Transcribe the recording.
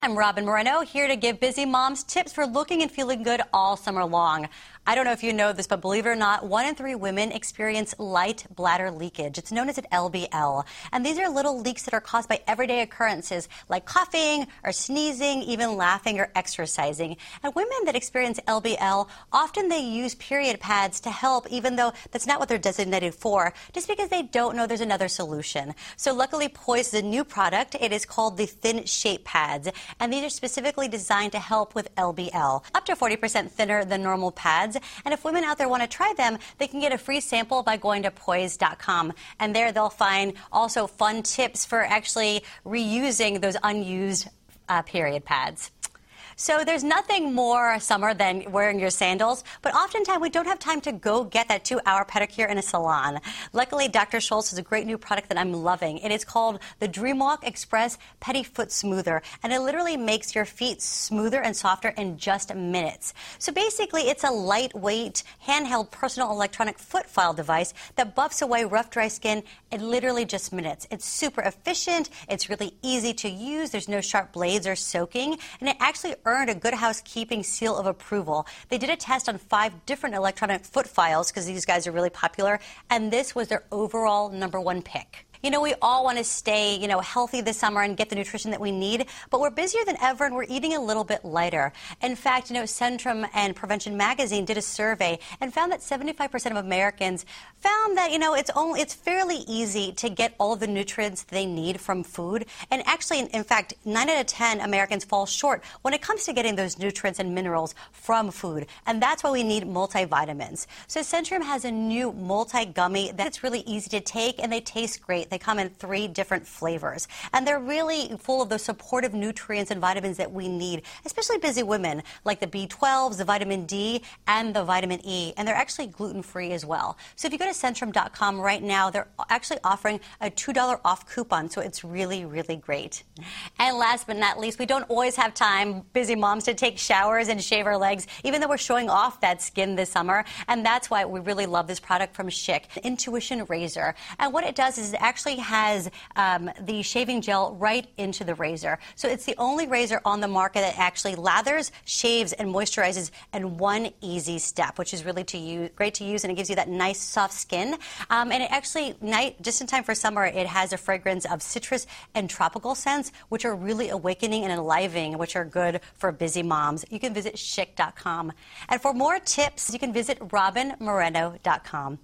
I'm Robin Moreno, here to give busy moms tips for looking and feeling good all summer long. I don't know if you know this, but believe it or not, 1 in 3 women experience light bladder leakage. It's known as an LBL. And these are little leaks that are caused by everyday occurrences like coughing or sneezing, even laughing or exercising. And women that experience LBL, often they use period pads to help, even though that's not what they're designated for, just because they don't know there's another solution. So luckily, Poise is a new product. It is called the Thin Shape Pads. And these are specifically designed to help with LBL, up to 40% thinner than normal pads. And if women out there want to try them, they can get a free sample by going to poise.com. And there they'll find also fun tips for actually reusing those unused period pads. So there's nothing more summer than wearing your sandals, but oftentimes we don't have time to go get that 2-hour pedicure in a salon. Luckily, Dr. Scholl's has a great new product that I'm loving. It is called the Dreamwalk Express Pedi Foot Smoother, and it literally makes your feet smoother and softer in just minutes. So basically, it's a lightweight, handheld personal electronic foot file device that buffs away rough, dry skin in literally just minutes. It's super efficient. It's really easy to use. There's no sharp blades or soaking, and it actually earned a Good Housekeeping seal of approval. They did a test on 5 different electronic foot files because these guys are really popular, and this was their overall #1 pick. You know, we all want to stay, healthy this summer and get the nutrition that we need, but we're busier than ever and we're eating a little bit lighter. In fact, Centrum and Prevention Magazine did a survey and found that 75% of Americans found that, it's fairly easy to get all of the nutrients they need from food. And actually, in fact, 9 out of 10 Americans fall short when it comes to getting those nutrients and minerals from food. And that's why we need multivitamins. So Centrum has a new multi-gummy that's really easy to take and they taste great. They come in 3 different flavors. And they're really full of those supportive nutrients and vitamins that we need, especially busy women, like the B12s, the vitamin D, and the vitamin E. And they're actually gluten-free as well. So if you go to Centrum.com right now, they're actually offering a $2 off coupon. So it's really, really great. And last but not least, we don't always have time, busy moms, to take showers and shave our legs, even though we're showing off that skin this summer. And that's why we really love this product from Schick, the Intuition Razor. And what it does is it actually has the shaving gel right into the razor. So it's the only razor on the market that actually lathers, shaves, and moisturizes in one easy step, which is really great to use, and it gives you that nice, soft skin. And it actually, just in time for summer, it has a fragrance of citrus and tropical scents, which are really awakening and enlivening, which are good for busy moms. You can visit Schick.com. And for more tips, you can visit RobinMoreno.com.